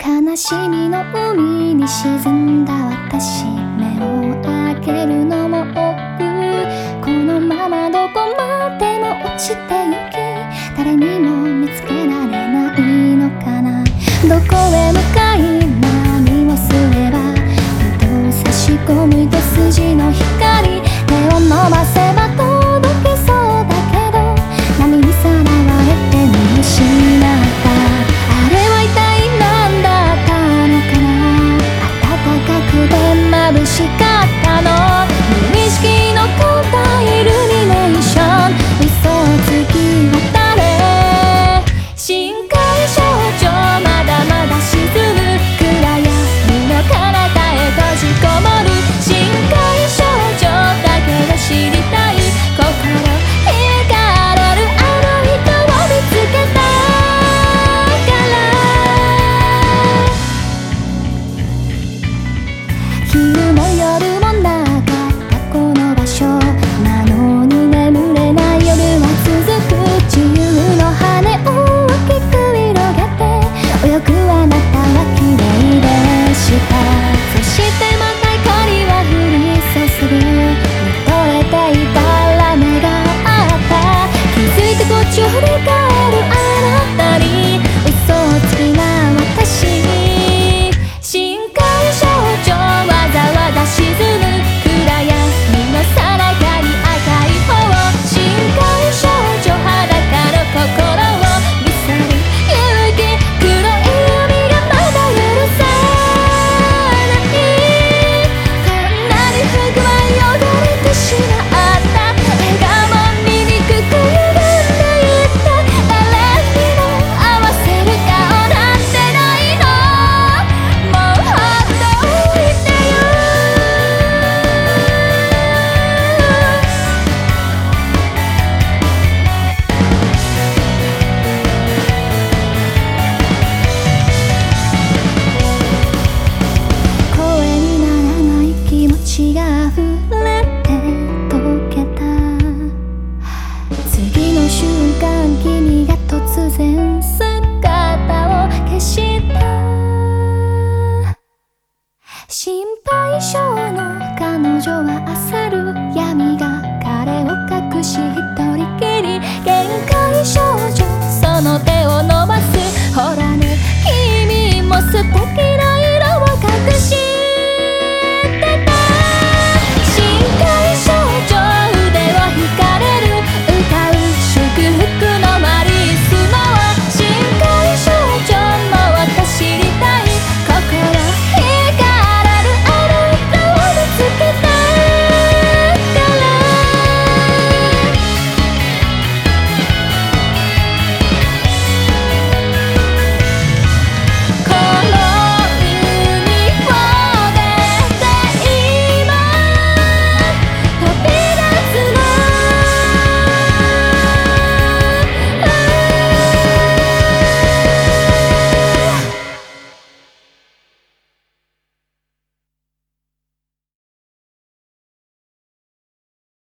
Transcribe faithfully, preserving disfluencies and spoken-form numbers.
悲しみの海に沈んだ私、目を開けるのも億劫。このままどこまでも落ちてゆき、誰にも見つけられないのかな。どこへ向かい何をすれば、ふと差し込む一筋の光、手を伸ばせば届けそうだけど、波にさらわれて見失った。あれは一体何だったのかな。暖かくて眩しかったの。無意識の古代イルミネーション、嘘をつき渡れ深海少女、まだまだ沈む暗闇の彼方へ閉じこもる深海少女だけが知りたい。心惹かれるあの人を見つけたから、昼も夜もなかったこの場所なのに眠れない夜は続く。自由の羽を大きく広げて泳ぐあなたは綺麗でした。そしてまた光は降り注ぐ。見とれていたら目があった。気づいてこっちを振り返るあなたに嘘をつきな私。深海少女、わざわざ沈む暗闇のさなかに赤い方、深海少女裸の心を見せる勇気、黒い海がまだ許さない。こんなに服は汚れてしまった。笑顔も醜く歪んでいった。誰にも合わせる顔なんてないの。もうほっといてよ。声にならない気持ちが溢れて溶けた。次の瞬間君が突然姿を消した。心配性の彼女は焦る闇